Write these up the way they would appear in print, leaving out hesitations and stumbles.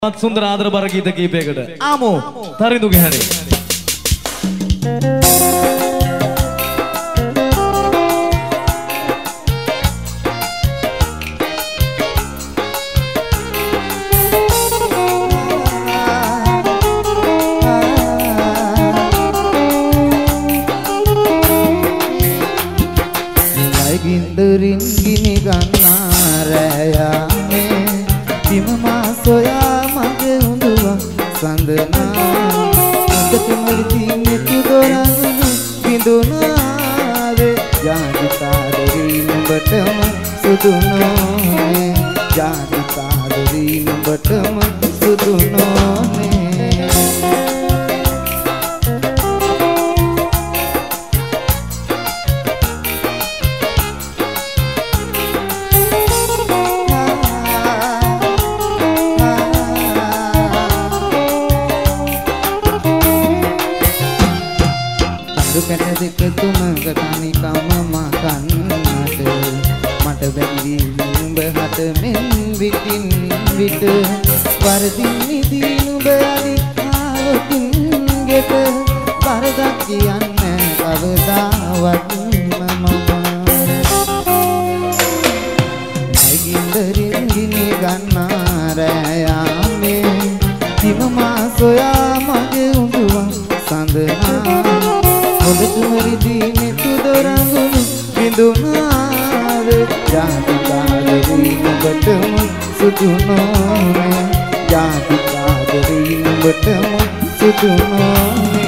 සුන්දර ආදර බර ගීත කීපයකට ආමෝ තරිඳුගේ හැරේ ගින්දරින් ගිනි ගන්නා රැයානේ බිම මා සොයා මගේ උඳුවා සඳනා අදටම දිනේ තුදොරඟුණු බිඳුනාවේ ජාතිකාදරී නුඹටම සුදු නොනේ ජාතිකාදරී නුඹටම සුදු නොනේ කැට දෙක තුනක තනිකම මකන්නට මට බැරි නුඹ හට මෙන් විටින් විට වරදින් නිදී නුඹ අලි ආවකින් ගෙට වරදක් කියන්නේ කවදාවත් මම ගින්දරින් ගිනි ගන්නා රැයාමේ දිම මා සොයා මගේ උඳුවා සඳනා ඔබතුමරි දිනේ තුදොරඟුණු බිඳුනාවේ ජාතිකාදරී නුඹටම සුදු නොනේ ජාතිකාදරී නුඹටම සුදු නොනේ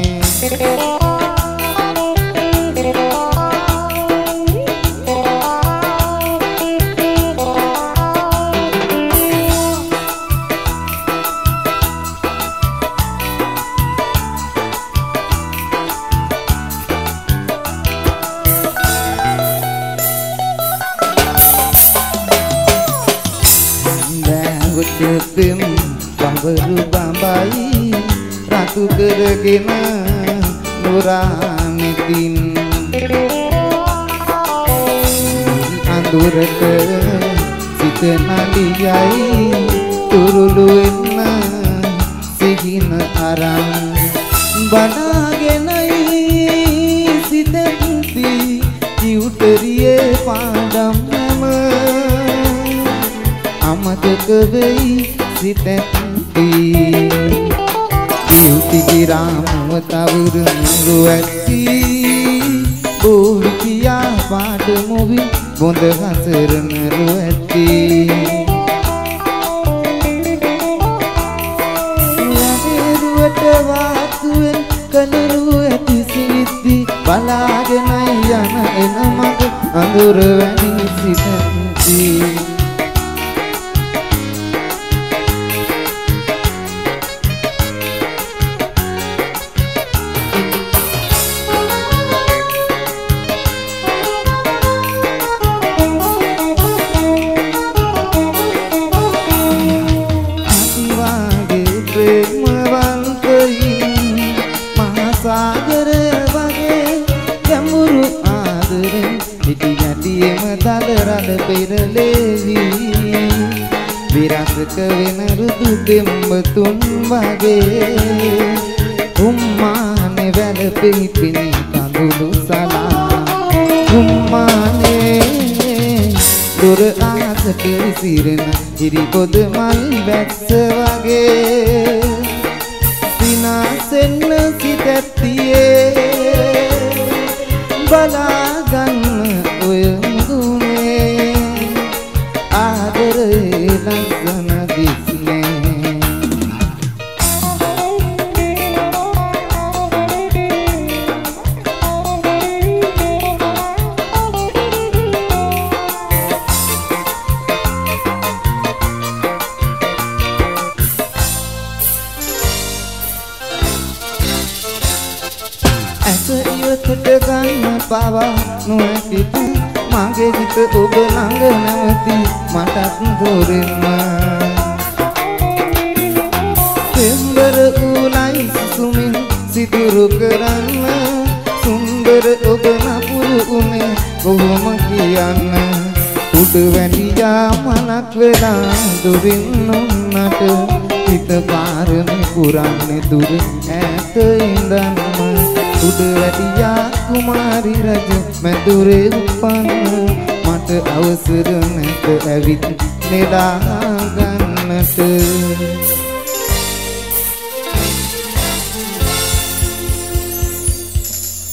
Pem bambaru bambai ratu kerගෙන nuranitin andurට සිත නලියයි තුරුළු එන්න සිහින අරන් බනාගෙනයි සිත පුපි කිව්තරියේ පාඩම් නැම අමතක වෙයි සිතැති යුති ගිරාමව තවුරුරු ඇති බෝවිකියා පාට මොවි බොඳ හසරනරු ඇති යදරුවට වාතුවෙන් කලරු ඇති සිද්දි බලාගෙනයි යන එන මග අඳුර වැනි සිතැති විරසක වෙන රුදු දෙම්බතුන් වගේ උම්මානේ වැළපෙයි පිණි කඳුළු සලා උම්මානේ දුර ආසක විසිරෙන ඉරි පොද මල් වැස්ස වගේ සිනාසෙන්න සිතැත්තියේ බලාගන්න ඔය ලස්සන දිස්නේ ඇස ඉවතට ගන්න පවා නොහැකිට මගේ හිත ඔබ ළඟ නැවති මටත් දොරෙන්න සෙම්බර උලයි සුමින් සිදුරු කරන්න සුන්දර ඔබ නපුරු උනේ කොහොම කියන්න උඩ වැඳියා මලක් වෙලා දුරින් නොන්නට හිත පාරමි පුරන්නේ දුර ඈත ඉඳන්ම උඩ වැටියා කුමාරි රජ මැදුරේ උපන්න මට අවසර නැත ඇවිත් නෙලා ගන්නට